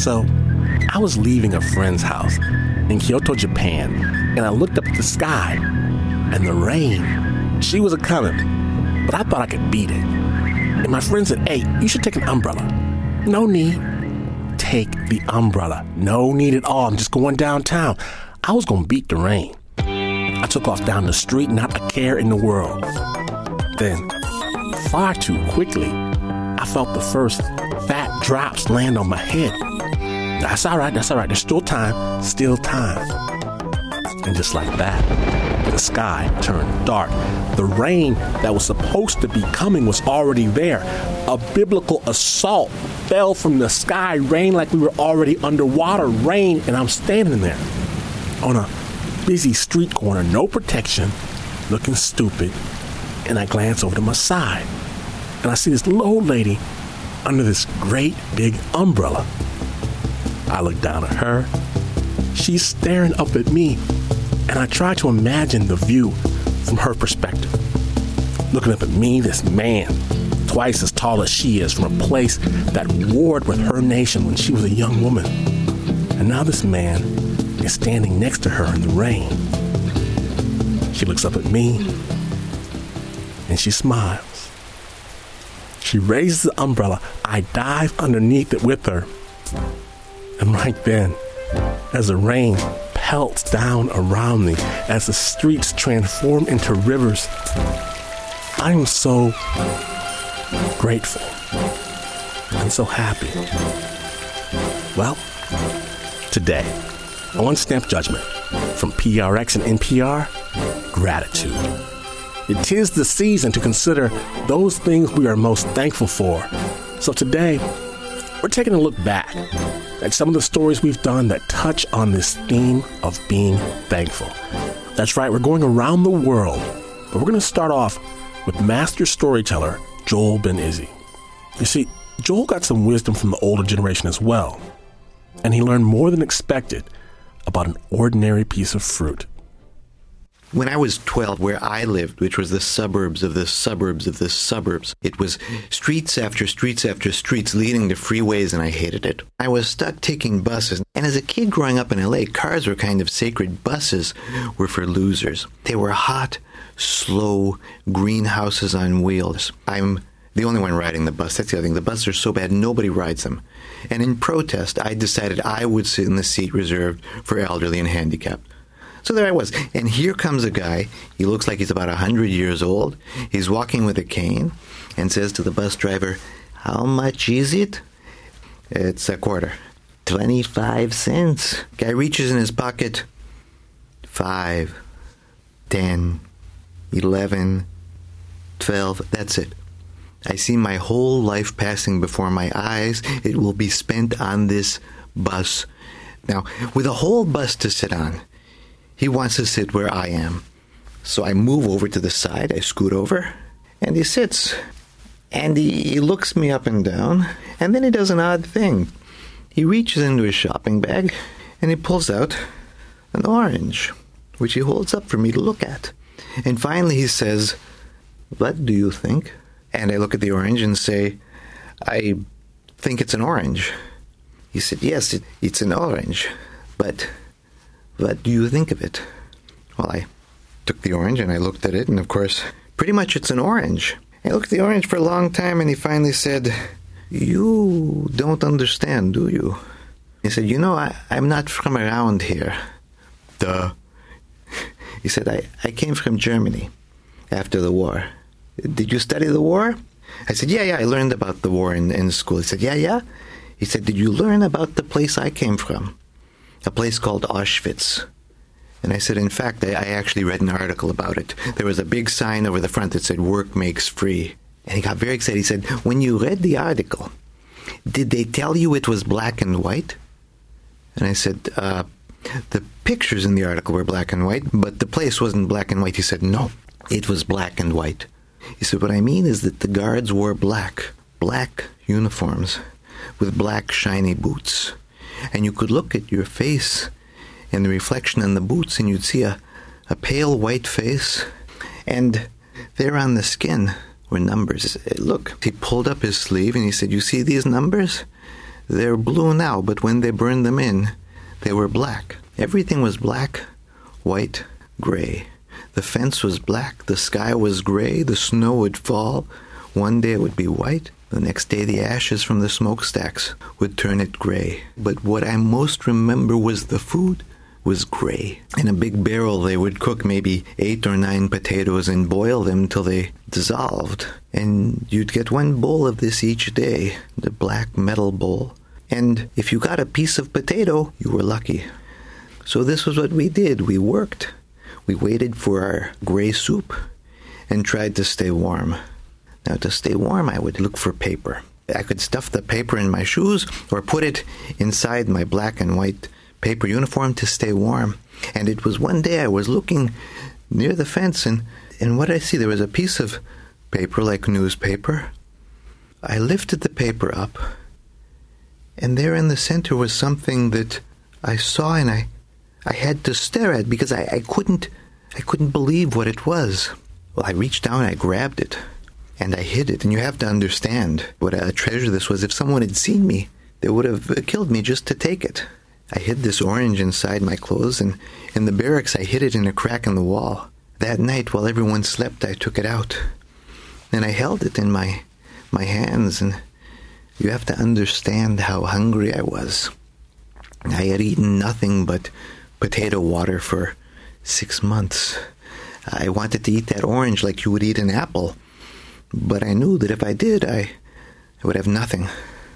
So, I was leaving a friend's house in Kyoto, Japan, and I looked up at the sky, and the rain, she was a-coming, but I thought I could beat it. And my friend said, hey, you should take an umbrella. No need. Take the umbrella. No need at all. I'm just going downtown. I was going to beat the rain. I took off down the street, not a care in the world. Then, far too quickly, I felt the first fat drops land on my head. That's all right. There's still time. And just like that, the sky turned dark. The rain that was supposed to be coming was already there. A biblical assault fell from the sky, rain like we were already underwater, rain, and I'm standing there on a busy street corner, no protection, looking stupid, and I glance over to my side, and I see this little old lady under this great big umbrella. I look down at her. She's staring up at me, and I try to imagine the view from her perspective. Looking up at me, this man, twice as tall as she is, from a place that warred with her nation when she was a young woman. And now this man is standing next to her in the rain. She looks up at me, and she smiles. She raises the umbrella. I dive underneath it with her. And right then, as the rain pelts down around me, as the streets transform into rivers, I am so grateful and so happy. Well, today, on Stamp Judgment, from PRX and NPR, gratitude. It is the season to consider those things we are most thankful for. So today, we're taking a look back at some of the stories we've done that touch on this theme of being thankful. That's right, we're going around the world, but we're going to start off with master storyteller Joel Ben-Izzy. You see, Joel got some wisdom from the older generation as well, and he learned more than expected about an ordinary piece of fruit. When I was 12, where I lived, which was the suburbs of the suburbs of the suburbs, it was streets after streets after streets leading to freeways, and I hated it. I was stuck taking buses, and as a kid growing up in L.A., cars were kind of sacred. Buses were for losers. They were hot, slow greenhouses on wheels. I'm the only one riding the bus. That's the other thing. The buses are so bad, nobody rides them. And in protest, I decided I would sit in the seat reserved for elderly and handicapped. So there I was. And here comes a guy. He looks like he's about 100 years old. He's walking with a cane and says to the bus driver, "How much is it?" "It's a quarter." 25 cents. Guy reaches in his pocket. 5, 10, 11, 12. That's it. I see my whole life passing before my eyes. It will be spent on this bus. Now, with a whole bus to sit on, he wants to sit where I am. So I move over to the side, I scoot over, and he sits. And he looks me up and down, and then he does an odd thing. He reaches into his shopping bag, and he pulls out an orange, which he holds up for me to look at. And finally he says, "What do you think?" And I look at the orange and say, "I think it's an orange." He said, "Yes, it's an orange, but what do you think of it?" Well, I took the orange and I looked at it, and of course, pretty much it's an orange. I looked at the orange for a long time, and he finally said, "You don't understand, do you?" He said, I'm not from around here." Duh. He said, I came from Germany after the war. "Did you study the war?" I said, yeah, I learned about the war in school. He said, yeah? He said, "Did you learn about the place I came from? A place called Auschwitz?" And I said, in fact, I actually read an article about it. There was a big sign over the front that said, "Work makes free." And he got very excited. He said, "When you read the article, did they tell you it was black and white?" And I said, the pictures in the article were black and white, but the place wasn't black and white. He said, "No, it was black and white." He said, "What I mean is that the guards wore black uniforms with black shiny boots. And you could look at your face in the reflection in the boots, and you'd see a pale white face. And there on the skin were numbers. Look," he pulled up his sleeve and he said, "You see these numbers? They're blue now, but when they burned them in, they were black. Everything was black, white, gray. The fence was black, the sky was gray, the snow would fall. One day it would be white, the next day the ashes from the smokestacks would turn it gray. But what I most remember was the food was gray. In a big barrel they would cook maybe 8 or 9 potatoes and boil them till they dissolved. And you'd get one bowl of this each day, the black metal bowl. And if you got a piece of potato, you were lucky. So this was what we did. We worked. We waited for our gray soup and tried to stay warm. Now, to stay warm, I would look for paper. I could stuff the paper in my shoes or put it inside my black and white paper uniform to stay warm. And it was one day I was looking near the fence, and what did I see? There was a piece of paper, like newspaper. I lifted the paper up, and there in the center was something that I saw, and I had to stare at because I couldn't believe what it was. Well, I reached down, I grabbed it, and I hid it. And you have to understand what a treasure this was. If someone had seen me, they would have killed me just to take it. I hid this orange inside my clothes, and in the barracks I hid it in a crack in the wall. That night, while everyone slept, I took it out, and I held it in my hands, and you have to understand how hungry I was. I had eaten nothing but potato water for 6 months. I wanted to eat that orange like you would eat an apple, but I knew that if I did, I would have nothing.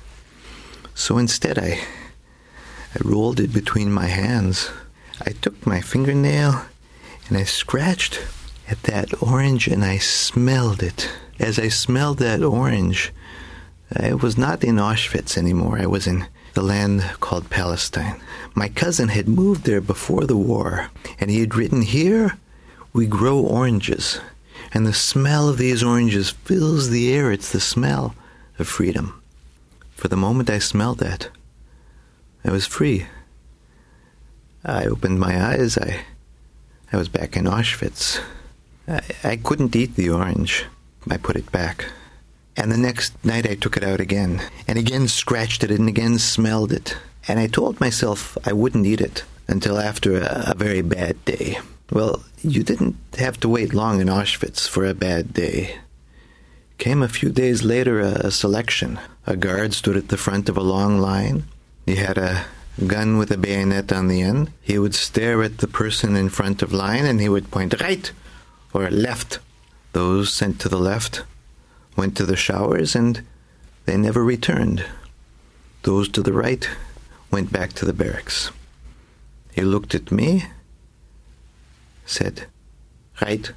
So instead, I rolled it between my hands. I took my fingernail and I scratched at that orange and I smelled it. As I smelled that orange, I was not in Auschwitz anymore. I was in the land called Palestine. My cousin had moved there before the war, and he had written, "Here we grow oranges, and the smell of these oranges fills the air. It's the smell of freedom." For the moment I smelled that, I was free. I opened my eyes. I was back in Auschwitz. I couldn't eat the orange. I put it back. And the next night I took it out again, and again scratched at it, and again smelled it. And I told myself I wouldn't eat it until after a very bad day. Well, you didn't have to wait long in Auschwitz for a bad day. Came a few days later a selection. A guard stood at the front of a long line. He had a gun with a bayonet on the end. He would stare at the person in front of line, and he would point right or left. Those sent to the left went to the showers, and they never returned. Those to the right went back to the barracks. He looked at me, said, "Right."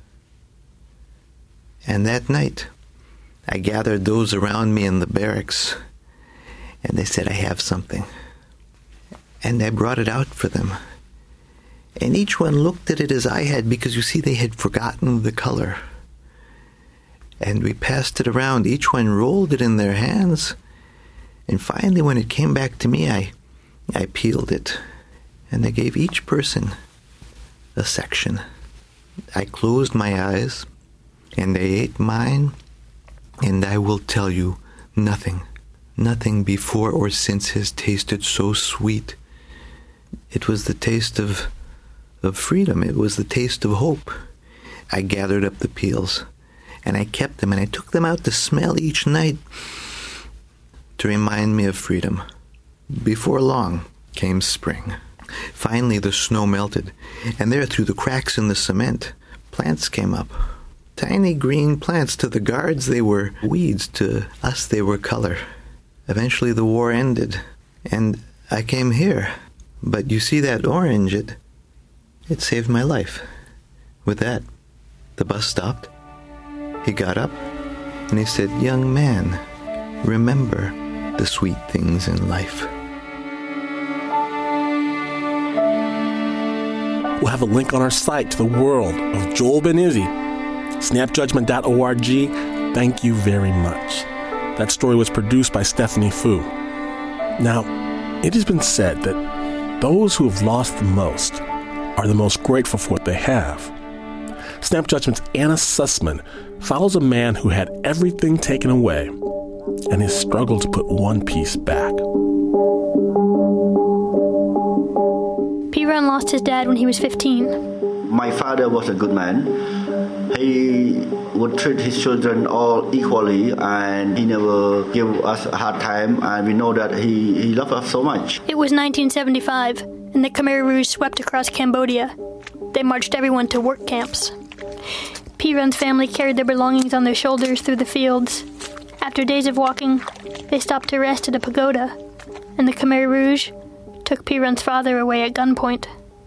And that night, I gathered those around me in the barracks, and they said, "I have something." And I brought it out for them. And each one looked at it as I had, because you see, they had forgotten the color. And we passed it around. Each one rolled it in their hands. And finally, when it came back to me, I peeled it. And I gave each person a section. I closed my eyes, and they ate mine. And I will tell you, nothing before or since has tasted so sweet. It was the taste of freedom. It was the taste of hope. I gathered up the peels, and I kept them, and I took them out to smell each night to remind me of freedom. Before long came spring. Finally, the snow melted, and there, through the cracks in the cement, plants came up. Tiny green plants. To the guards, they were weeds. To us, they were color. Eventually, the war ended, and I came here. But you see that orange, it saved my life. With that, the bus stopped. He got up, and he said, "Young man, remember the sweet things in life." We'll have a link on our site to the world of Joel Ben Izzy. snapjudgment.org. Thank you very much. That story was produced by Stephanie Fu. Now, it has been said that those who have lost the most are the most grateful for what they have. Snap Judgment's Anna Sussman follows a man who had everything taken away and has struggled to put one piece back. Piran lost his dad when he was 15. My father was a good man. He would treat his children all equally, and he never gave us a hard time, and we know that he loved us so much. It was 1975, and the Khmer Rouge swept across Cambodia. They marched everyone to work camps. Piran's family carried their belongings on their shoulders through the fields. After days of walking, they stopped to rest at a pagoda, and the Khmer Rouge took Piran's father away at gunpoint.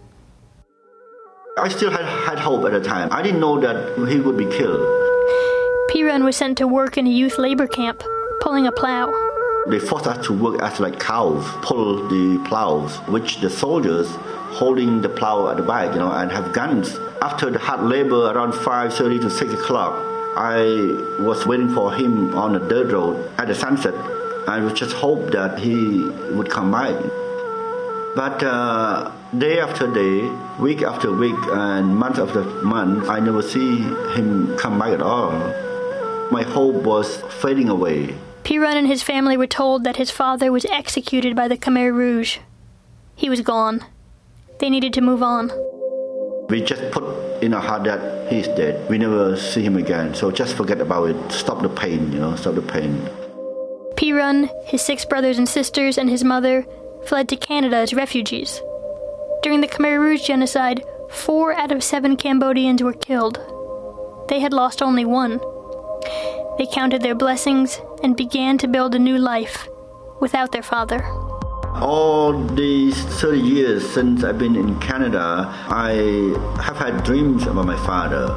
I still had hope at the time. I didn't know that he would be killed. Piran was sent to work in a youth labor camp, pulling a plow. They forced us to work as like cows, pull the plows, which the soldiers holding the plow at the back, and have guns. After the hard labor around 5:30 to 6 o'clock, I was waiting for him on the dirt road at the sunset. I would just hope that he would come by. But day after day, week after week, and month after month, I never see him come back at all. My hope was fading away. Piran and his family were told that his father was executed by the Khmer Rouge. He was gone. They needed to move on. We just put in our heart that he's dead. We never see him again, so just forget about it. Stop the pain, stop the pain. Piran, his 6 brothers and sisters, and his mother fled to Canada as refugees. During the Khmer Rouge genocide, 4 out of 7 Cambodians were killed. They had lost only 1. They counted their blessings and began to build a new life without their father. All these 30 years since I've been in Canada, I have had dreams about my father.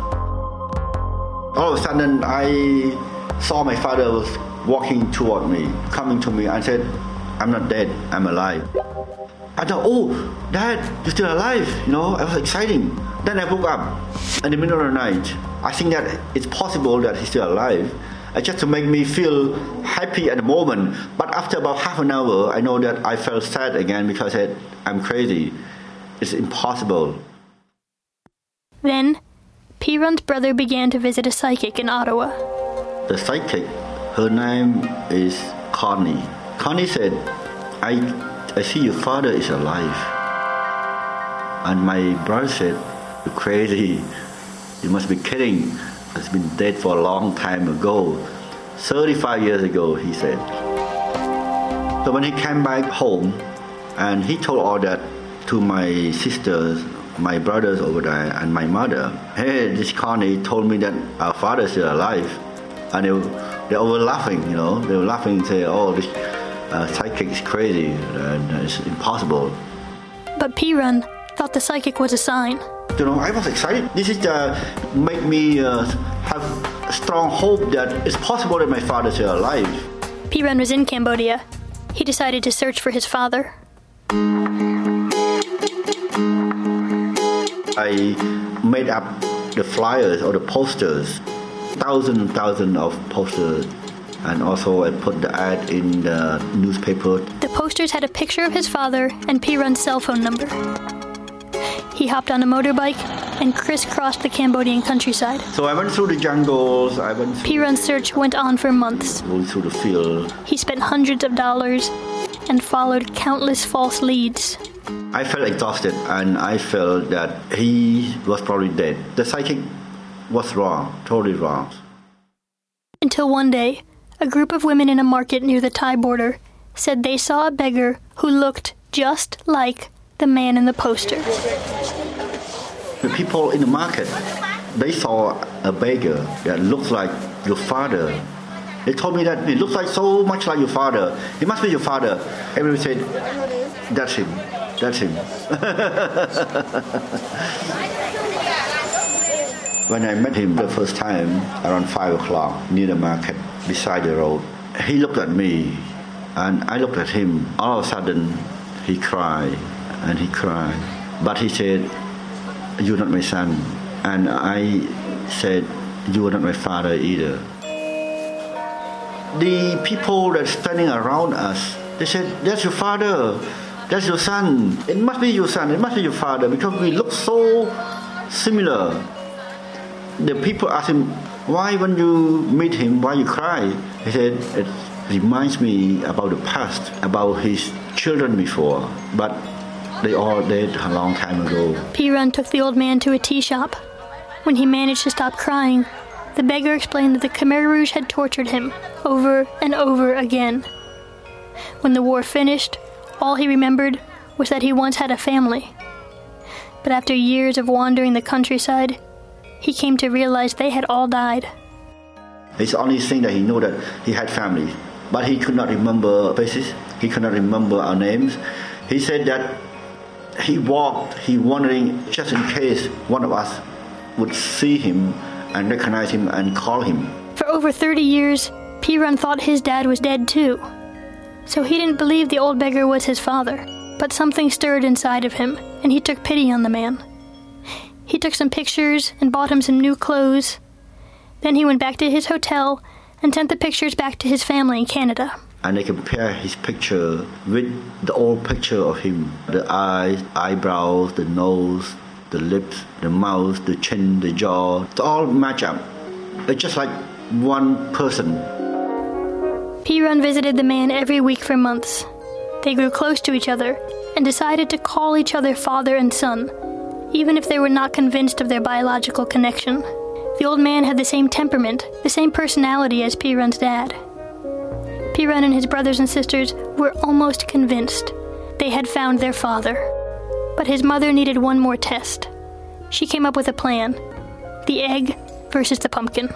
All of a sudden, I saw my father was walking toward me, coming to me, and said, "I'm not dead, I'm alive." I thought, "Oh, Dad, you're still alive." It was exciting. Then I woke up in the middle of the night. I think that it's possible that he's still alive. Just to make me feel happy at the moment. But after about half an hour, I know that I felt sad again because I said, "I'm crazy. It's impossible." Then, Piran's brother began to visit a psychic in Ottawa. The psychic, her name is Connie. Connie said, I see your father is alive. And my brother said, "You're crazy. You must be kidding. He's been dead for a long time ago. 35 years ago," he said. So when he came back home, and he told all that to my sisters, my brothers over there, and my mother. "Hey, this Connie told me that our father is still alive." And they were laughing, They were laughing and saying, "Oh, this psychic is crazy, and it's impossible." But Piran thought the psychic was a sign. I was excited. This is make me have a strong hope that it's possible that my father is still alive. Piran was in Cambodia. He decided to search for his father. I made up the flyers or the posters, thousands of posters, and also I put the ad in the newspaper. The posters had a picture of his father and Piran's cell phone number. He hopped on a motorbike and crisscrossed the Cambodian countryside. So I went through the jungles. Piran's search went on for months. Going through the field. He spent hundreds of dollars and followed countless false leads. I felt exhausted, and I felt that he was probably dead. The psychic was wrong, totally wrong. Until one day, a group of women in a market near the Thai border said they saw a beggar who looked just like the man in the poster. The people in the market, they saw a beggar that looked like your father. They told me that it looks like so much like your father. It must be your father. Everyone said, "That's him. That's him." When I met him the first time, around 5 o'clock, near the market, beside the road, he looked at me, and I looked at him. All of a sudden, he cried, and he cried. But he said, "You're not my son." And I said, "You are not my father either." The people that standing around us, they said, "That's your father. That's your son. It must be your son. It must be your father, because we look so similar." The people asked him, "Why when you meet him, why you cry?" He said, "It reminds me about the past, about his children before. But They all dead a long time ago. P-Run took the old man to a tea shop. When he managed to stop crying, the beggar explained that the Khmer Rouge had tortured him over and over again. When the war finished, all he remembered was that he once had a family. But after years of wandering the countryside, he came to realize they had all died. It's the only thing that he knew, that he had family. But he could not remember faces. He could not remember our names. He said that he wondering just in case one of us would see him and recognize him and call him. For over 30 years, P-Run thought his dad was dead too. So he didn't believe the old beggar was his father. But something stirred inside of him, and he took pity on the man. He took some pictures and bought him some new clothes. Then he went back to his hotel and sent the pictures back to his family in Canada. And they compare his picture with the old picture of him. The eyes, eyebrows, the nose, the lips, the mouth, the chin, the jaw, they all match up. It's just like one person. P-Run visited the man every week for months. They grew close to each other and decided to call each other father and son, even if they were not convinced of their biological connection. The old man had the same temperament, the same personality as P-Run's dad. P-Run and his brothers and sisters were almost convinced they had found their father. But his mother needed one more test. She came up with a plan: the egg versus the pumpkin.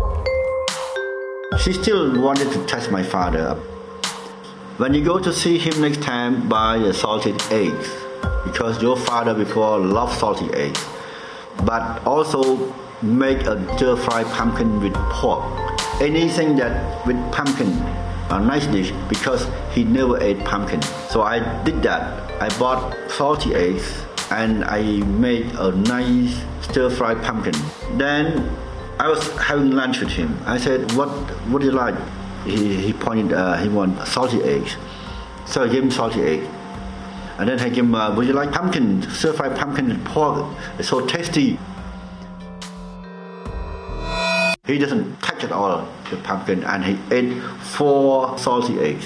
She still wanted to test my father. When you go to see him next time, buy the salted eggs, because your father before loved salted eggs. But also make a stir-fried pumpkin with pork. Anything that with pumpkin, a nice dish, because he never ate pumpkin. So I did that. I bought salty eggs and I made a nice stir-fried pumpkin. Then I was having lunch with him. I said, what do you like? He pointed, he wanted salty eggs. So I gave him salty egg. And then I gave him, would you like pumpkin, stir-fried pumpkin with pork? It's so tasty. He doesn't touch at all the pumpkin, and he ate 4 salty eggs.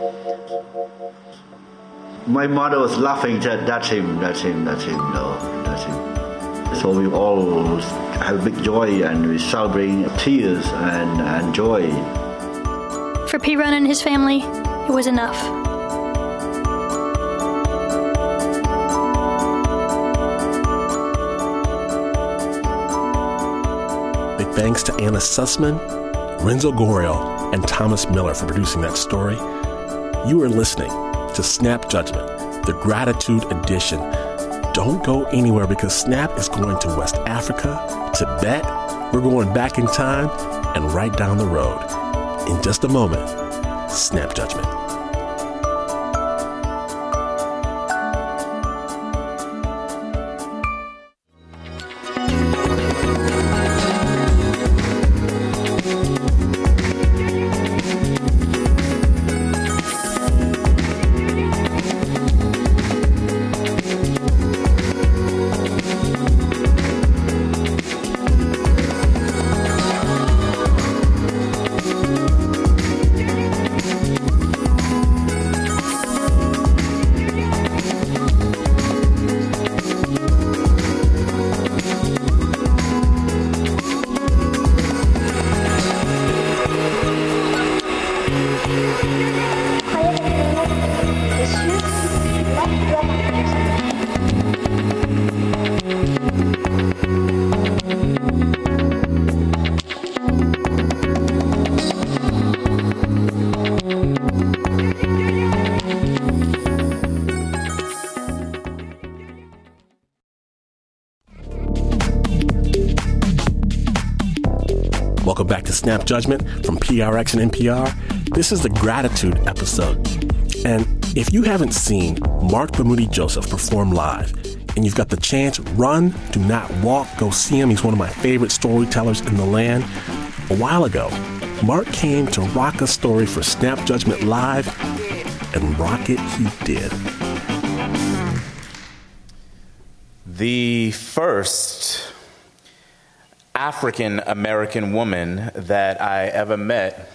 My mother was laughing, said, that's him, no, that's him. So we all have big joy, and we celebrate tears and joy. For P-Run and his family, it was enough. Big thanks to Anna Sussman, Renzo Goriel, and Thomas Miller for producing that story. You are listening to Snap Judgment, the Gratitude Edition. Don't go anywhere, because Snap is going to West Africa, Tibet. We're going back in time and right down the road. In just a moment, Snap Judgment. Welcome back to Snap Judgment from PRX and NPR. This is the Gratitude episode. And if you haven't seen Mark Bamuthi Joseph perform live, and you've got the chance, run, do not walk, go see him. He's one of my favorite storytellers in the land. A while ago, Mark came to rock a story for Snap Judgment Live, and rock it he did. The first African-American woman that I ever met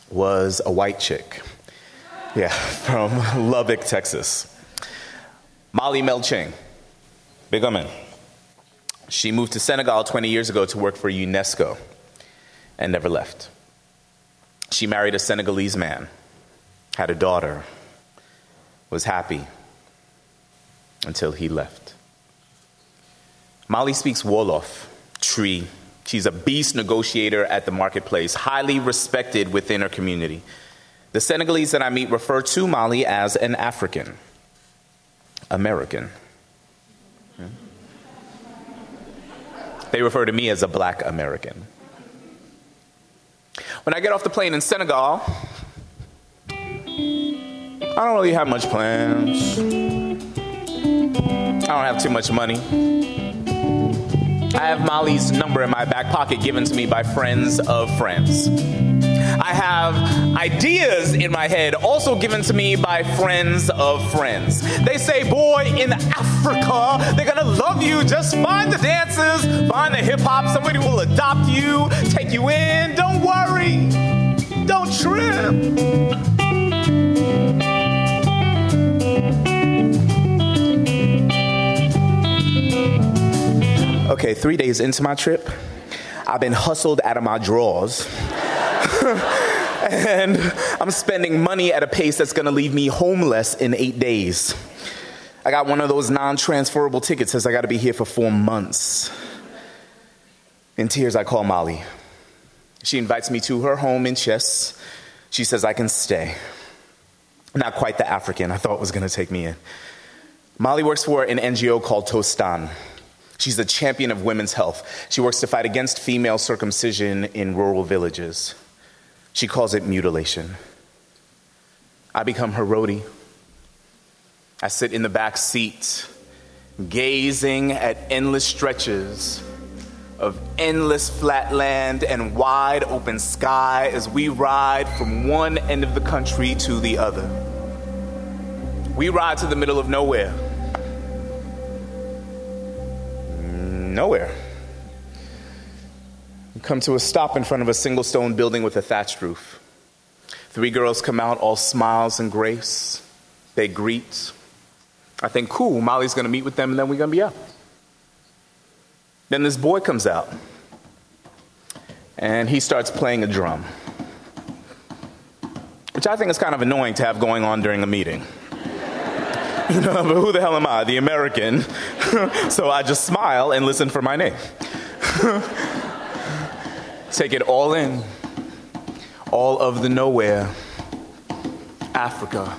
was a white chick. Yeah, from Lubbock, Texas. Molly Melching, big woman. She moved to Senegal 20 years ago to work for UNESCO and never left. She married a Senegalese man, had a daughter, was happy until he left. Molly speaks Wolof, Tree. She's a beast negotiator at the marketplace, highly respected within her community. The Senegalese that I meet refer to Molly as an African American. They refer to me as a Black American. When I get off the plane in Senegal, I don't really have much plans. I don't have too much money. I have Molly's number in my back pocket given to me by friends of friends. I have ideas in my head also given to me by friends of friends. They say, boy, in Africa, they're gonna love you. Just find the dancers, find the hip hop. Somebody will adopt you, take you in. Don't worry. Don't trip. Okay, 3 days into my trip, I've been hustled out of my drawers. And I'm spending money at a pace that's gonna leave me homeless in 8 days. I got one of those non-transferable tickets, says I gotta be here for 4 months. In tears, I call Molly. She invites me to her home in Chess. She says I can stay. Not quite the African I thought was gonna take me in. Molly works for an NGO called Tostan. She's a champion of women's health. She works to fight against female circumcision in rural villages. She calls it mutilation. I become her roadie. I sit in the back seat, gazing at endless stretches of endless flat land and wide open sky as we ride from one end of the country to the other. We ride to the middle of nowhere. Nowhere. We come to a stop in front of a single stone building with a thatched roof. 3 girls come out, all smiles and grace. They greet. I think, cool, Molly's gonna meet with them and then we're gonna be out. Then this boy comes out and he starts playing a drum, which I think is kind of annoying to have going on during a meeting. You know, but who the hell am I? The American. So I just smile and listen for my name. Take it all in. All of the nowhere. Africa.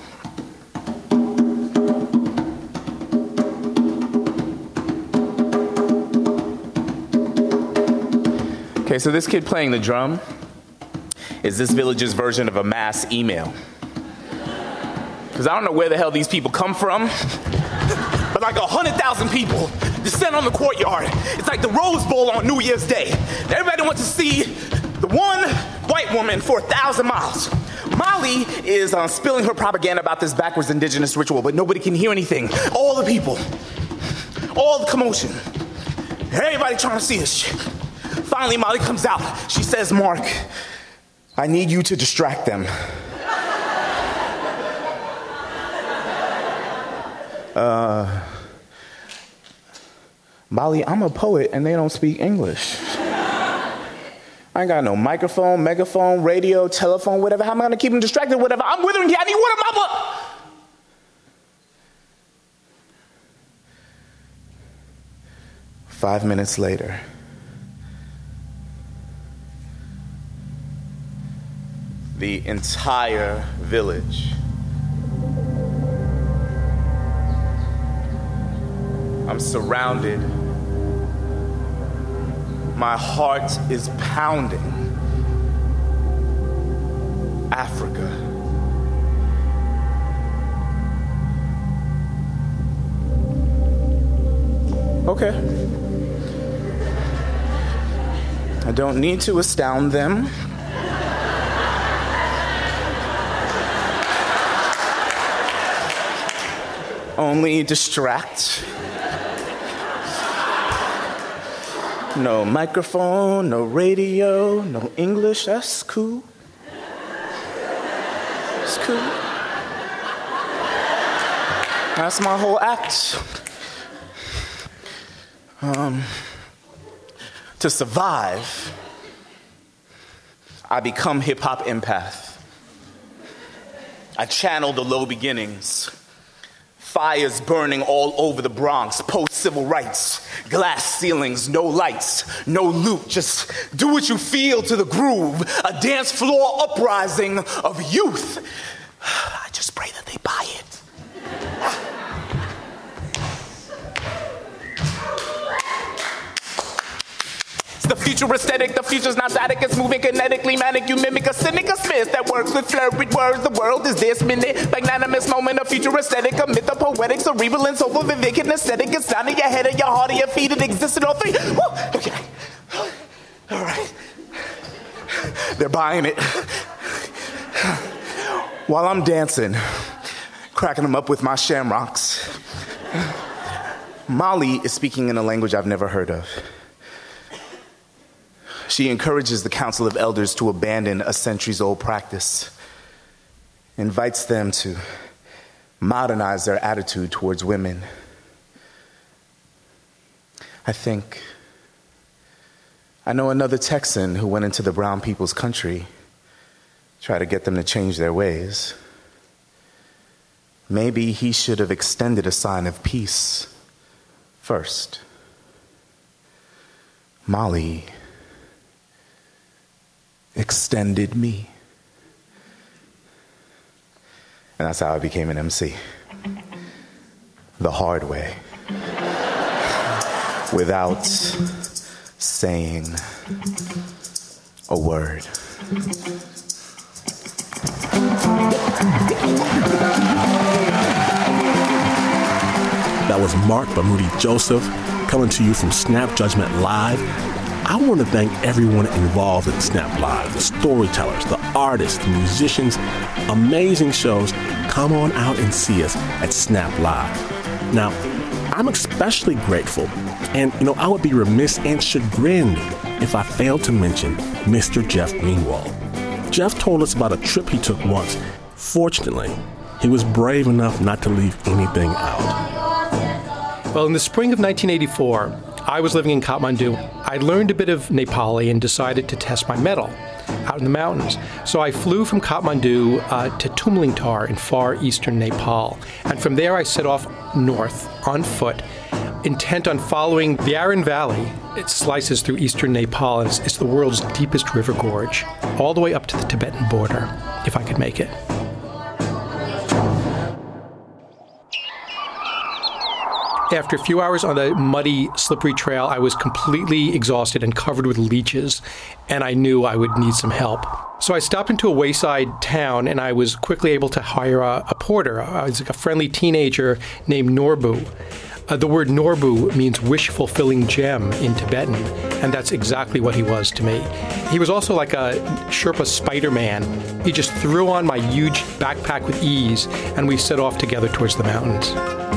Okay, so this kid playing the drum is this village's version of a mass email. Because I don't know where the hell these people come from, but like 100,000 people descend on the courtyard. It's like the Rose Bowl on New Year's Day. Everybody wants to see the one white woman for 1,000 miles. Molly is spilling her propaganda about this backwards indigenous ritual, but nobody can hear anything. All the people, all the commotion, everybody trying to see this shit. Finally, Molly comes out. She says, Mark, I need you to distract them. Molly, I'm a poet and they don't speak English. I ain't got no microphone, megaphone, radio, telephone, whatever. How am I gonna keep them distracted? Whatever. I'm withering here. I need water, mama. 5 minutes later, the entire village I'm surrounded. My heart is pounding. Africa. Okay. I don't need to astound them. Only distract. No microphone, no radio, no English. That's cool. It's cool. That's my whole act. To survive, I become hip-hop empath. I channel the low beginnings. Fires burning all over the Bronx, post-civil rights, glass ceilings, no lights, no loot, just do what you feel to the groove, a dance floor uprising of youth. I just pray that they buy it. The future aesthetic, the future's not static, it's moving kinetically, manic, you mimic a cynic, a smith that works with flurried words, the world is this minute, magnanimous moment, a future aesthetic, a myth, a poetic, cerebral, and soulful, vivic, and aesthetic, it's down in your head, and your heart, and your feet, it exists in all three. Woo! Okay. All right. They're buying it. While I'm dancing, cracking them up with my shamrocks, Molly is speaking in a language I've never heard of. She encourages the Council of Elders to abandon a centuries-old practice, invites them to modernize their attitude towards women. I know another Texan who went into the brown people's country, tried to get them to change their ways. Maybe he should have extended a sign of peace first. Molly extended me. And that's how I became an MC. The hard way. Without saying a word. That was Mark by Moody Joseph, coming to you from Snap Judgment Live. I want to thank everyone involved in Snap Live, the storytellers, the artists, the musicians, amazing shows. Come on out and see us at Snap Live. Now, I'm especially grateful, and I would be remiss and chagrined if I failed to mention Mr. Jeff Greenwald. Jeff told us about a trip he took once. Fortunately, he was brave enough not to leave anything out. Well, in the spring of 1984, I was living in Kathmandu. I learned a bit of Nepali and decided to test my mettle out in the mountains. So I flew from Kathmandu to Tumlingtar in far eastern Nepal. And from there I set off north on foot, intent on following the Aran Valley. It slices through eastern Nepal, and it's the world's deepest river gorge, all the way up to the Tibetan border, if I could make it. After a few hours on the muddy, slippery trail, I was completely exhausted and covered with leeches, and I knew I would need some help. So I stopped into a wayside town, and I was quickly able to hire a porter. I was a friendly teenager named Norbu. The word Norbu means wish-fulfilling gem in Tibetan, and that's exactly what he was to me. He was also like a Sherpa Spider-Man. He just threw on my huge backpack with ease, and we set off together towards the mountains.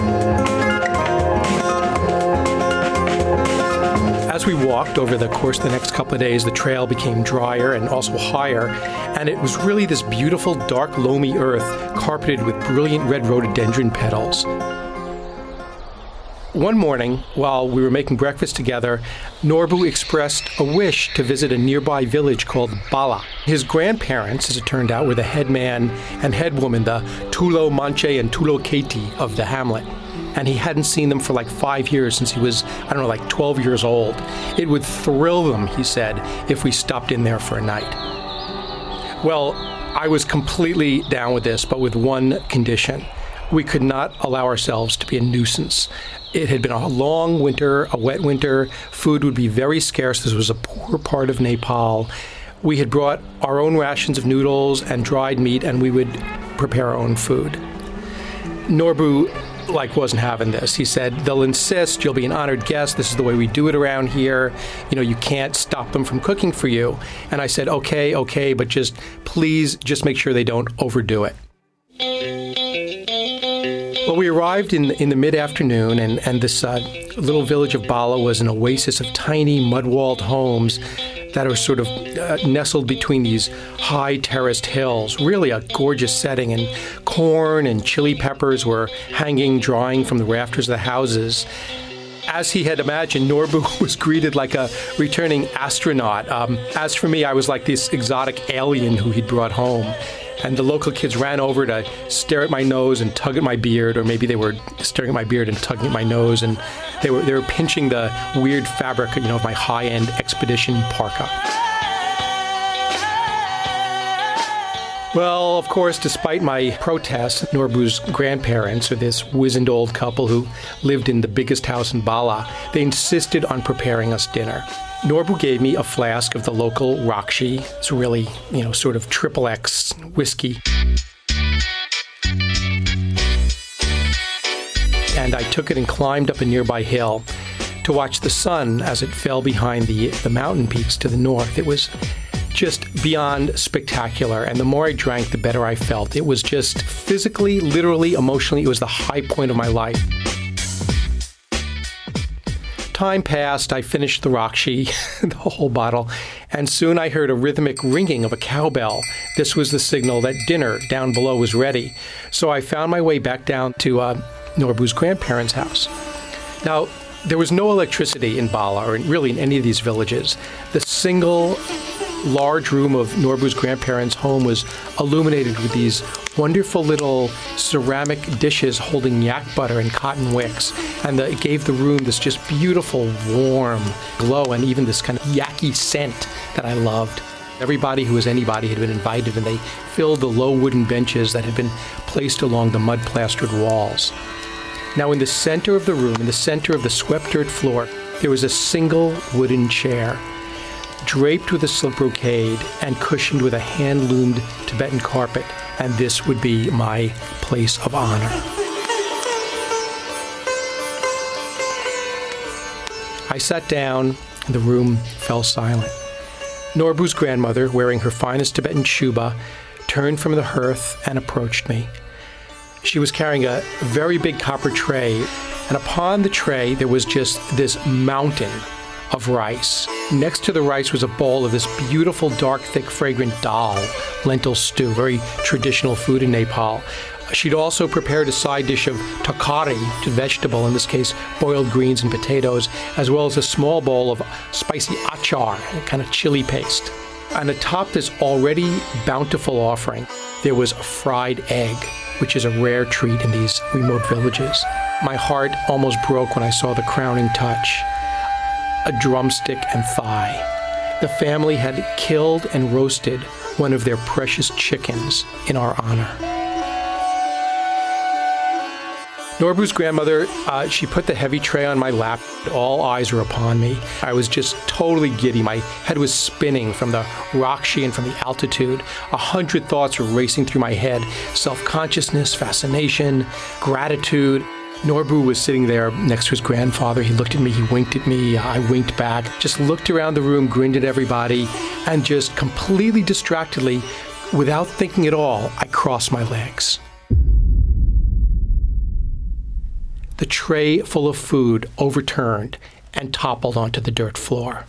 As we walked over the course of the next couple of days, the trail became drier and also higher, and it was really this beautiful, dark, loamy earth carpeted with brilliant red rhododendron petals. One morning, while we were making breakfast together, Norbu expressed a wish to visit a nearby village called Bala. His grandparents, as it turned out, were the headman and headwoman, the Tulo Manche and Tulo Keti of the hamlet. And he hadn't seen them for like 5 years since he was, 12 years old. It would thrill them, he said, if we stopped in there for a night. Well, I was completely down with this, but with one condition. We could not allow ourselves to be a nuisance. It had been a long winter, a wet winter. Food would be very scarce. This was a poor part of Nepal. We had brought our own rations of noodles and dried meat, and we would prepare our own food. Norbu wasn't having this. He said, they'll insist, you'll be an honored guest, this is the way we do it around here, you can't stop them from cooking for you. And I said, okay, but please make sure they don't overdo it. Well, we arrived in the mid-afternoon, and this little village of Bala was an oasis of tiny mud-walled homes that are sort of nestled between these high terraced hills. Really a gorgeous setting, and corn and chili peppers were hanging, drying from the rafters of the houses. As he had imagined, Norbu was greeted like a returning astronaut. As for me, I was like this exotic alien who he'd brought home. And the local kids ran over to stare at my nose and tug at my beard, or maybe they were staring at my beard and tugging at my nose, and they were pinching the weird fabric, of my high-end expedition parka. Well, of course, despite my protests, Norbu's grandparents, or this wizened old couple who lived in the biggest house in Bala, they insisted on preparing us dinner. Norbu gave me a flask of the local Rakshi. It's really, sort of XXX whiskey. And I took it and climbed up a nearby hill to watch the sun as it fell behind the mountain peaks to the north. It was just beyond spectacular, and the more I drank, the better I felt. It was just physically, literally, emotionally, it was the high point of my life. Time passed, I finished the Rakshi, the whole bottle, and soon I heard a rhythmic ringing of a cowbell. This was the signal that dinner down below was ready. So I found my way back down to Norbu's grandparents' house. Now, there was no electricity in Bala, or really in any of these villages. The single large room of Norbu's grandparents' home was illuminated with these wonderful little ceramic dishes holding yak butter and cotton wicks. And it gave the room this just beautiful, warm glow, and even this kind of yaki scent that I loved. Everybody who was anybody had been invited, and they filled the low wooden benches that had been placed along the mud-plastered walls. Now, in the center of the room, in the center of the swept dirt floor, there was a single wooden chair, draped with a silk brocade and cushioned with a hand-loomed Tibetan carpet, and this would be my place of honor. I sat down, and the room fell silent. Norbu's grandmother, wearing her finest Tibetan shuba, turned from the hearth and approached me. She was carrying a very big copper tray, and upon the tray there was just this mountain of rice. Next to the rice was a bowl of this beautiful, dark, thick, fragrant dal, lentil stew, very traditional food in Nepal. She'd also prepared a side dish of takari, which is vegetable, in this case boiled greens and potatoes, as well as a small bowl of spicy achar, a kind of chili paste. And atop this already bountiful offering, there was a fried egg, which is a rare treat in these remote villages. My heart almost broke when I saw the crowning touch. A drumstick and thigh. The family had killed and roasted one of their precious chickens in our honor. Norbu's grandmother, she put the heavy tray on my lap. All eyes were upon me. I was just totally giddy. My head was spinning from the Rakshi and from the altitude. 100 thoughts were racing through my head. Self-consciousness, fascination, gratitude. Norbu was sitting there next to his grandfather. He looked at me, he winked at me, I winked back, just looked around the room, grinned at everybody, and just completely distractedly, without thinking at all, I crossed my legs. The tray full of food overturned and toppled onto the dirt floor.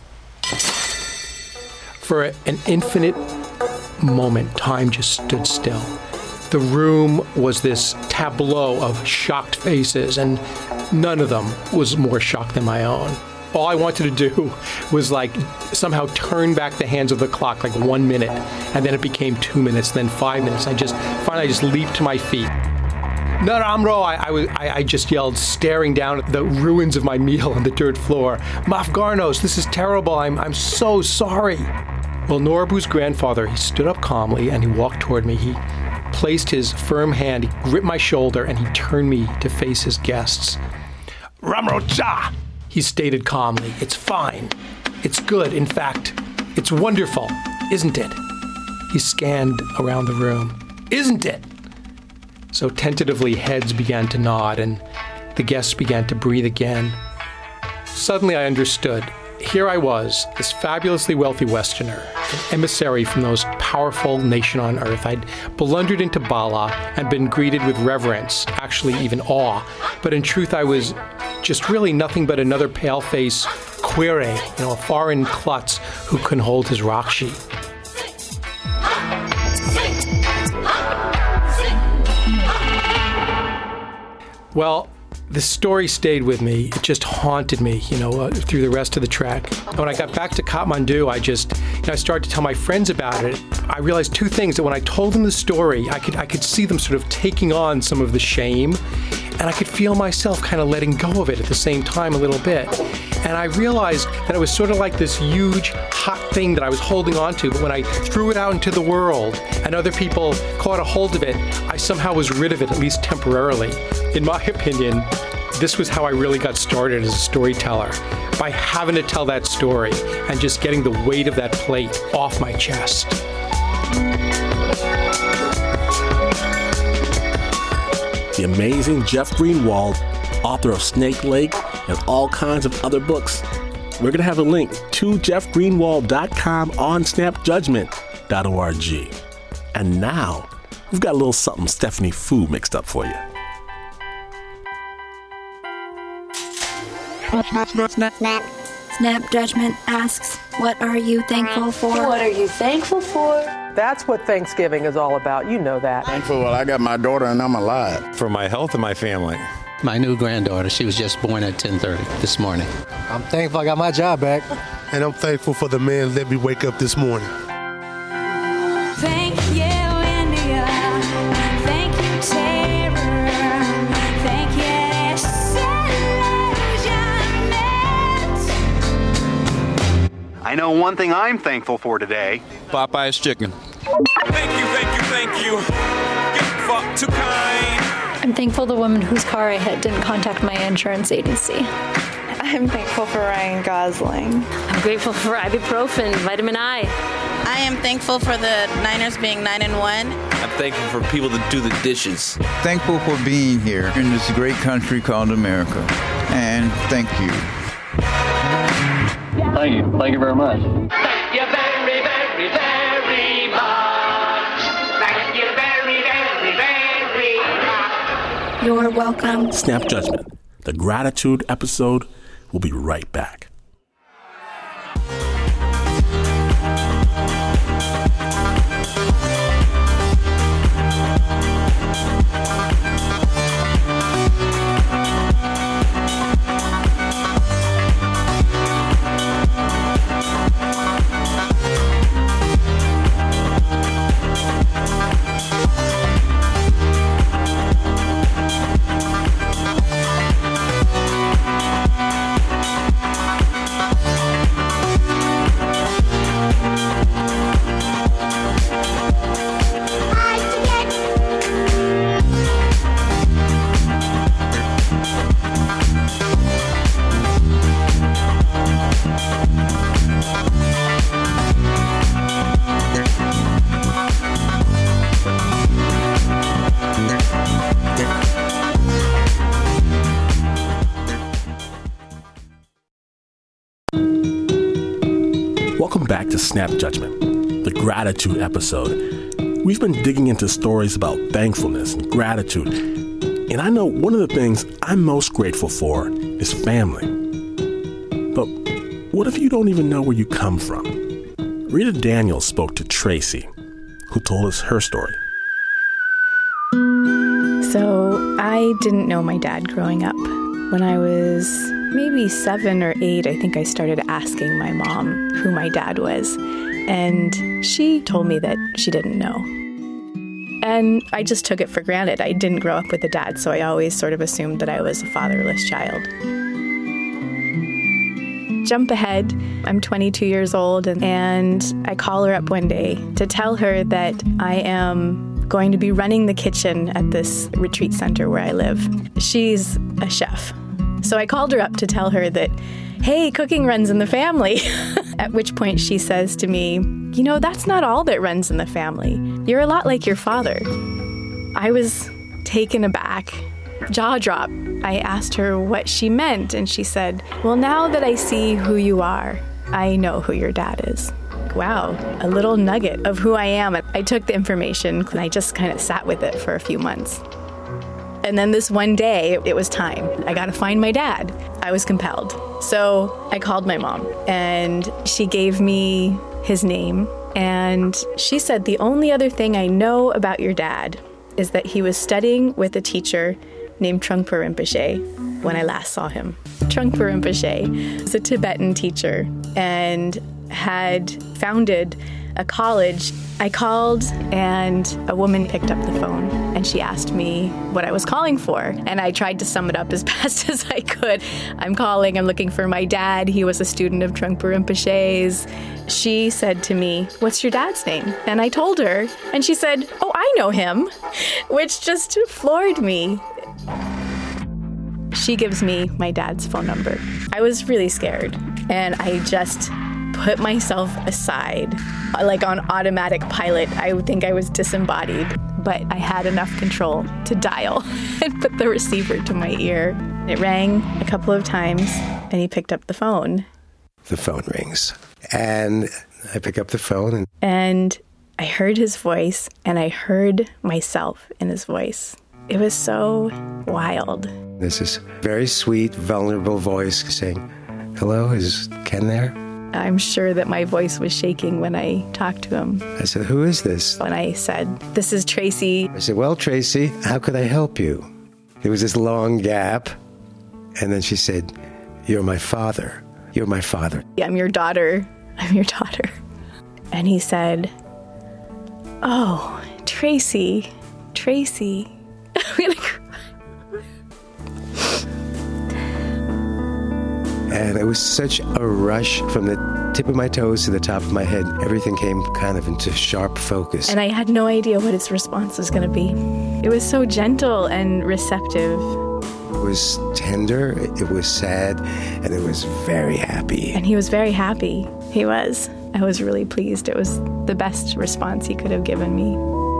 For an infinite moment, time just stood still. The room was this tableau of shocked faces, and none of them was more shocked than my own. All I wanted to do was somehow turn back the hands of the clock 1 minute, and then it became 2 minutes, then 5 minutes. I just leaped to my feet. Naramro, I just yelled, staring down at the ruins of my meal on the dirt floor. Mafgarnos, this is terrible. I'm so sorry. Well, Norbu's grandfather, he stood up calmly and he walked toward me. He placed his firm hand, he gripped my shoulder, and he turned me to face his guests. Ramrocha, he stated calmly. It's fine. It's good. In fact, it's wonderful, isn't it? He scanned around the room. Isn't it? So tentatively, heads began to nod, and the guests began to breathe again. Suddenly, I understood. Here I was, this fabulously wealthy Westerner, an emissary from the most powerful nation on earth. I'd blundered into Bala and been greeted with reverence, actually even awe. But in truth, I was just really nothing but another pale-faced Quere, a foreign klutz who couldn't hold his rock sheet. Well, the story stayed with me. It just haunted me, through the rest of the trek. When I got back to Kathmandu, I started to tell my friends about it. I realized two things: that when I told them the story, I could see them sort of taking on some of the shame, and I could feel myself kind of letting go of it at the same time a little bit. And I realized that it was sort of like this huge, hot thing that I was holding on to, but when I threw it out into the world and other people caught a hold of it, I somehow was rid of it, at least temporarily. In my opinion, this was how I really got started as a storyteller, by having to tell that story and just getting the weight of that plate off my chest. The amazing Jeff Greenwald, author of Snake Lake and all kinds of other books. We're going to have a link to jeffgreenwald.com on snapjudgment.org. And now, we've got a little something Stephanie Fu mixed up for you. Snap Judgment asks, what are you thankful for? What are you thankful for? That's what Thanksgiving is all about. You know that. Thankful, well, I got my daughter and I'm alive. For my health and my family. My new granddaughter, she was just born at 10:30 this morning. I'm thankful I got my job back. And I'm thankful for the man that let me wake up this morning. Thank you, India. Thank you, Terror. Thank you, Disillusionment. I know one thing I'm thankful for today. Popeye's chicken. Thank you. Get fucked too kind. I'm thankful the woman whose car I hit didn't contact my insurance agency. I'm thankful for Ryan Gosling. I'm grateful for ibuprofen, vitamin I. I am thankful for the Niners being 9-1. I'm thankful for people that do the dishes. Thankful for being here in this great country called America. And thank you. Thank you. Thank you very much. Thank you very, very, very much. Thank you very, very, very much. You're welcome. Snap Judgment, the gratitude episode. We'll be right back. Welcome back to Snap Judgment, the gratitude episode. We've been digging into stories about thankfulness and gratitude, and I know one of the things I'm most grateful for is family. But what if you don't even know where you come from? Rita Daniels spoke to Tracy, who told us her story. So I didn't know my dad growing up. When I was maybe 7 or 8, I think I started asking my mom who my dad was. And she told me that she didn't know. And I just took it for granted. I didn't grow up with a dad, so I always sort of assumed that I was a fatherless child. Jump ahead. I'm 22 years old, and I call her up one day to tell her that I am going to be running the kitchen at this retreat center where I live. She's a chef. So I called her up to tell her that, hey, cooking runs in the family. At which point she says to me, you know, that's not all that runs in the family. You're a lot like your father. I was taken aback, jaw drop. I asked her what she meant, and she said, well, now that I see who you are, I know who your dad is. Wow, a little nugget of who I am. I took the information and I just kind of sat with it for a few months. And then this one day, it was time. I got to find my dad. I was compelled. So I called my mom, and she gave me his name. And she said, the only other thing I know about your dad is that he was studying with a teacher named Trungpa Rinpoche when I last saw him. Trungpa Rinpoche was a Tibetan teacher and had founded a college. I called, and a woman picked up the phone, and she asked me what I was calling for. And I tried to sum it up as best as I could. I'm looking for my dad. He was a student of Trungpa Rinpoche's. She said to me, what's your dad's name? And I told her, and she said, oh, I know him, which just floored me. She gives me my dad's phone number. I was really scared, and I just put myself aside, like on automatic pilot. I think I was disembodied, but I had enough control to dial and put the receiver to my ear. It rang a couple of times, and he picked up the phone. The phone rings, and I pick up the phone. And I heard his voice, and I heard myself in his voice. It was so wild. There's this very sweet, vulnerable voice saying, hello, is Ken there? I'm sure that my voice was shaking when I talked to him. I said, who is this? And I said, this is Tracy. I said, well, Tracy, how could I help you? There was this long gap. And then she said, you're my father. You're my father. I'm your daughter. I'm your daughter. And he said, oh, Tracy. I'm going to cry. And it was such a rush from the tip of my toes to the top of my head. Everything came kind of into sharp focus. And I had no idea what his response was going to be. It was so gentle and receptive. It was tender, it was sad, and it was very happy. And he was very happy. He was. I was really pleased. It was the best response he could have given me.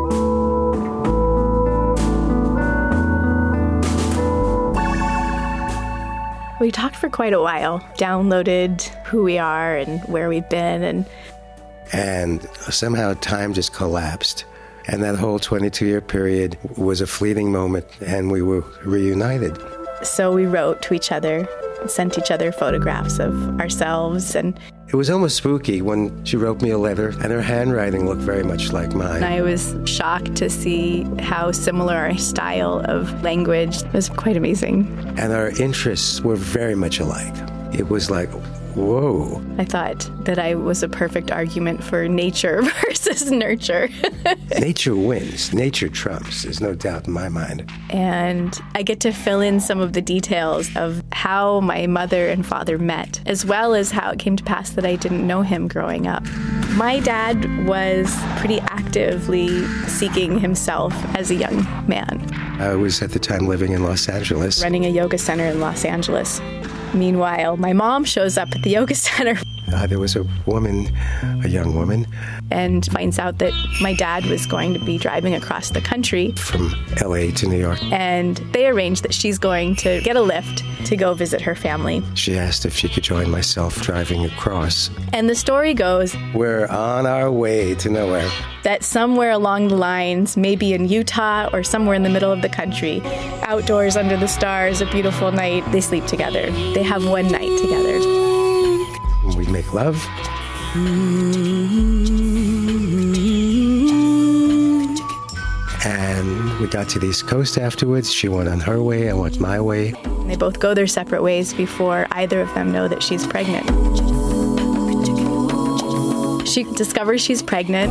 We talked for quite a while, downloaded who we are and where we've been. And somehow time just collapsed. And that whole 22-year period was a fleeting moment, and we were reunited. So we wrote to each other, sent each other photographs of ourselves. And it was almost spooky when she wrote me a letter, and her handwriting looked very much like mine. I was shocked to see how similar our style of language. It was quite amazing. And our interests were very much alike. It was like, whoa. I thought that I was a perfect argument for nature versus nurture. Nature wins. Nature trumps. There's no doubt in my mind. And I get to fill in some of the details of how my mother and father met, as well as how it came to pass that I didn't know him growing up. My dad was pretty actively seeking himself as a young man. I was at the time living in Los Angeles. Running a yoga center in Los Angeles. Meanwhile, my mom shows up at the yoga center. There was a woman, a young woman. And finds out that my dad was going to be driving across the country. From L.A. to New York. And they arranged that she's going to get a lift to go visit her family. She asked if she could join myself driving across. And the story goes, we're on our way to nowhere. That somewhere along the lines, maybe in Utah or somewhere in the middle of the country, outdoors under the stars, a beautiful night, they sleep together. They have one night together. We make love. And we got to the East Coast afterwards. She went on her way, I went my way. They both go their separate ways before either of them know that she's pregnant. She discovers she's pregnant,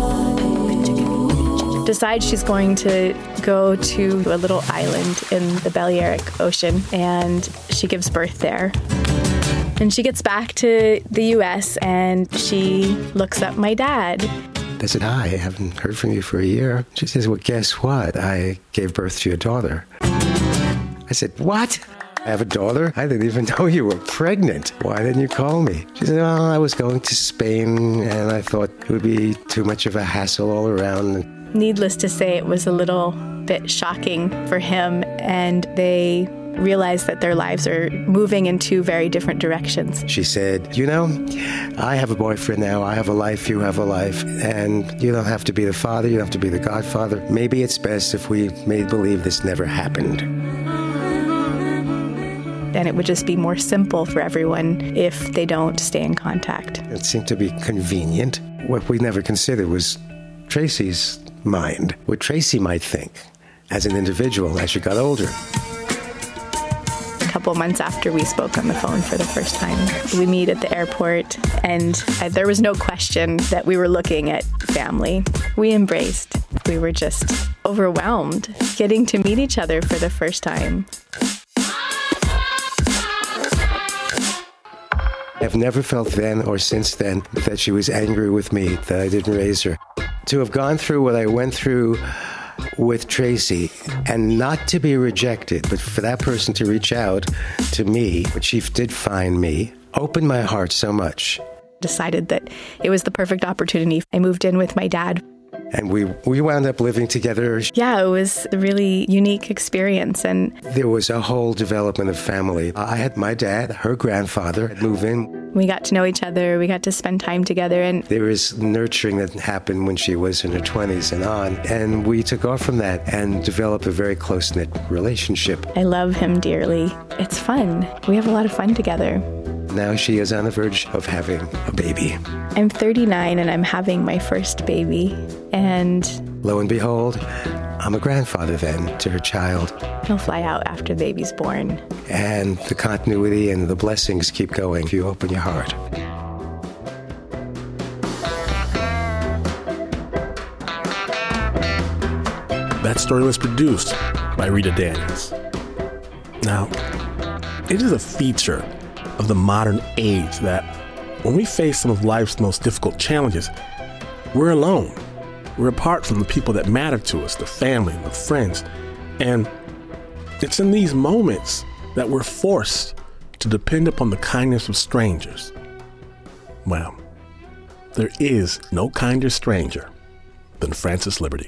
decides she's going to go to a little island in the Balearic Ocean, and she gives birth there. And she gets back to the U.S. and she looks up my dad. I said, hi, I haven't heard from you for a year. She says, well, guess what? I gave birth to your daughter. I said, what? I have a daughter? I didn't even know you were pregnant. Why didn't you call me? She said, oh, I was going to Spain and I thought it would be too much of a hassle all around. Needless to say, it was a little bit shocking for him, and they realize that their lives are moving in two very different directions. She said, you know, I have a boyfriend now, I have a life, you have a life, and you don't have to be the father, you don't have to be the godfather. Maybe it's best if we made believe this never happened. And it would just be more simple for everyone if they don't stay in contact. It seemed to be convenient. What we never considered was Tracy's mind, what Tracy might think as an individual as she got older. A couple months after we spoke on the phone for the first time, we meet at the airport, and there was no question that we were looking at family. We embraced. We were just overwhelmed getting to meet each other for the first time. I've never felt then or since then that she was angry with me, that I didn't raise her. To have gone through what I went through with Tracy and not to be rejected, but for that person to reach out to me, but she did find me, opened my heart so much. Decided that it was the perfect opportunity. I moved in with my dad. And we wound up living together. Yeah, it was a really unique experience. And there was a whole development of family. I had my dad, her grandfather, move in. We got to know each other. We got to spend time together. And there was nurturing that happened when she was in her 20s and on. And we took off from that and developed a very close-knit relationship. I love him dearly. It's fun. We have a lot of fun together. Now she is on the verge of having a baby. I'm 39 and I'm having my first baby. And lo and behold, I'm a grandfather then to her child. He'll fly out after the baby's born. And the continuity and the blessings keep going if you open your heart. That story was produced by Rita Daniels. Now, it is a feature of the modern age that when we face some of life's most difficult challenges, we're alone. We're apart from the people that matter to us, the family, the friends. And it's in these moments that we're forced to depend upon the kindness of strangers. Well, there is no kinder stranger than Frances Liberty.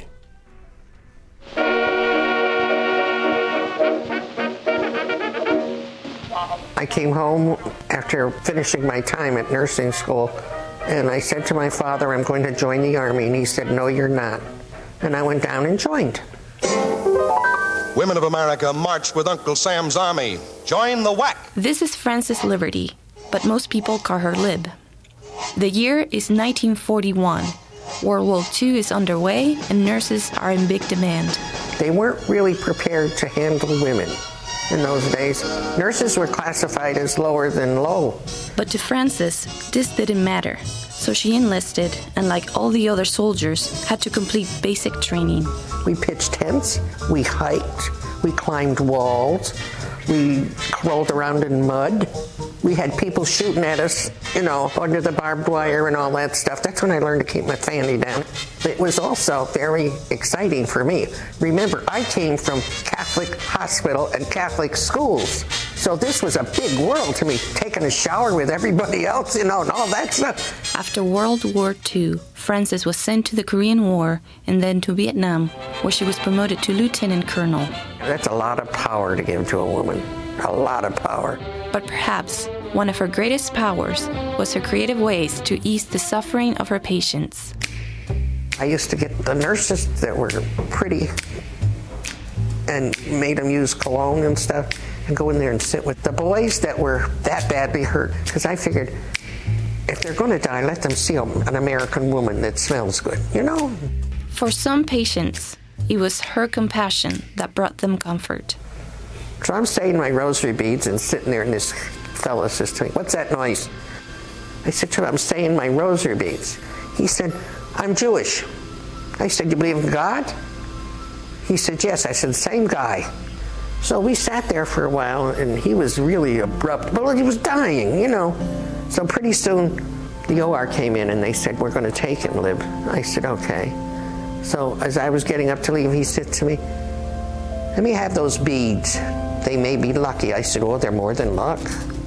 I came home after finishing my time at nursing school, and I said to my father, I'm going to join the Army, and he said, no, you're not. And I went down and joined. Women of America march with Uncle Sam's Army. Join the WAC. This is Frances Liberty, but most people call her Lib. The year is 1941. World War II is underway, and nurses are in big demand. They weren't really prepared to handle women. In those days, nurses were classified as lower than low. But to Frances, this didn't matter. So she enlisted, and like all the other soldiers, had to complete basic training. We pitched tents, we hiked, we climbed walls, we rolled around in mud. We had people shooting at us, under the barbed wire and all that stuff. That's when I learned to keep my fanny down. It was also very exciting for me. Remember, I came from Catholic hospital and Catholic schools. So this was a big world to me, taking a shower with everybody else, and all that stuff. After World War II, Frances was sent to the Korean War and then to Vietnam, where she was promoted to lieutenant colonel. That's a lot of power to give to a woman. A lot of power. But perhaps one of her greatest powers was her creative ways to ease the suffering of her patients. I used to get the nurses that were pretty and made them use cologne and stuff and go in there and sit with the boys that were that badly hurt. Because I figured, if they're going to die, let them see an American woman that smells good, For some patients, it was her compassion that brought them comfort. So I'm saying my rosary beads and sitting there, and this fellow says to me, what's that noise? I said to him, I'm saying my rosary beads. He said, I'm Jewish. I said, you believe in God? He said, yes. I said, same guy. So we sat there for a while, and he was really abrupt. Well, he was dying, So pretty soon, the OR came in, and they said, we're going to take him, Lib. I said, okay. So as I was getting up to leave, he said to me, let me have those beads. They may be lucky. I said, oh, they're more than luck.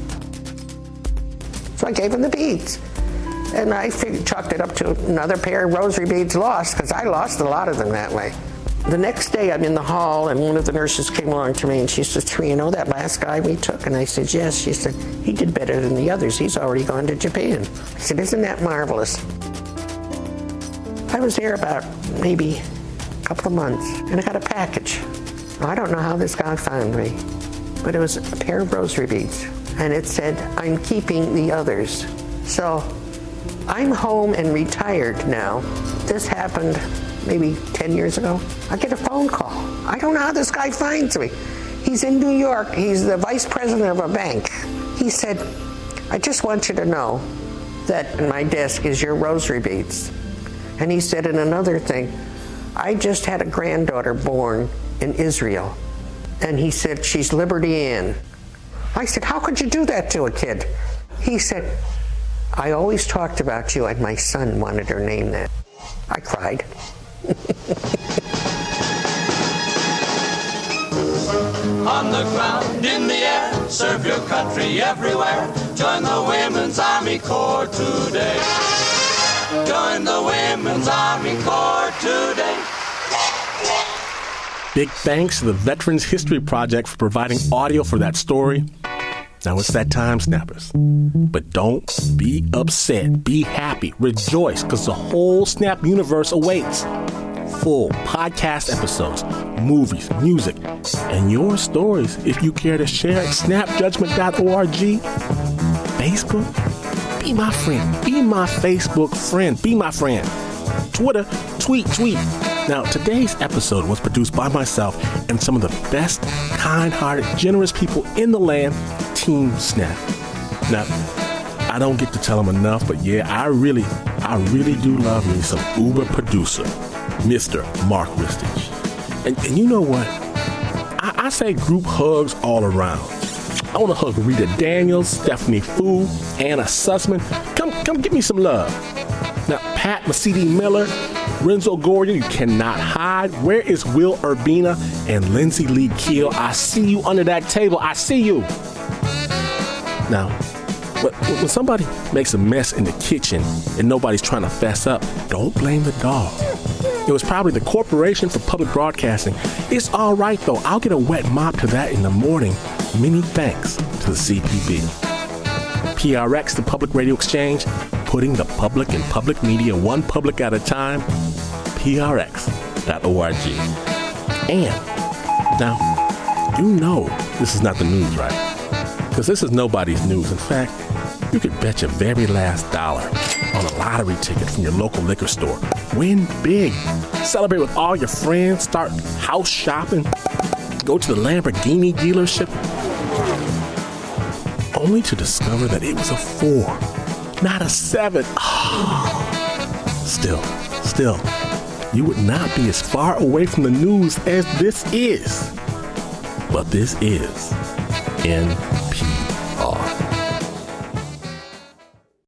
So I gave him the beads. And I chalked it up to another pair of rosary beads lost, because I lost a lot of them that way. The next day, I'm in the hall, and one of the nurses came along to me, and she says to me, you know that last guy we took? And I said, yes. She said, he did better than the others. He's already gone to Japan. I said, isn't that marvelous? I was there about maybe a couple of months, and I got a package. I don't know how this guy found me, but it was a pair of rosary beads, and it said, I'm keeping the others. So I'm home and retired now. This happened maybe 10 years ago. I get a phone call. I don't know how this guy finds me. He's in New York. He's the vice president of a bank. He said, I just want you to know that in my desk is your rosary beads. And he said, and another thing, I just had a granddaughter born in Israel. And he said, she's Liberty Ann. I said, how could you do that to a kid? He said, I always talked about you, and my son wanted her name that. I cried. On the ground, in the air, serve your country everywhere. Join the Women's Army Corps today. Join the Women's Army Corps today. Big thanks to the Veterans History Project for providing audio for that story. Now it's that time, Snappers. But don't be upset. Be happy. Rejoice, because the whole Snap universe awaits. Full podcast episodes, movies, music, and your stories if you care to share at snapjudgment.org. Facebook? Be my friend. Be my Facebook friend. Be my friend. Twitter? Tweet. Now, today's episode was produced by myself and some of the best, kind-hearted, generous people in the land, Team Snap. Now, I don't get to tell them enough, but yeah, I really do love me some Uber producer, Mr. Mark Ristich. And you know what? I say group hugs all around. I want to hug Rita Daniels, Stephanie Fu, Anna Sussman. Come give me some love. Now, Pat Mesiti-Miller, Renzo Goria, you cannot hide. Where is Will Urbina and Lindsay Lee Keel? I see you under that table. I see you. Now, when somebody makes a mess in the kitchen and nobody's trying to fess up, don't blame the dog. It was probably the Corporation for Public Broadcasting. It's all right, though. I'll get a wet mop to that in the morning. Many thanks to the CPB. PRX, the Public Radio Exchange, putting the public in public media one public at a time. PRX.org. And now, you know this is not the news, right? Because this is nobody's news. In fact, you could bet your very last dollar on a lottery ticket from your local liquor store. Win big. Celebrate with all your friends. Start house shopping. Go to the Lamborghini dealership. Only to discover that it was a 4, not a 7. Oh. Still, you would not be as far away from the news as this is. But this is in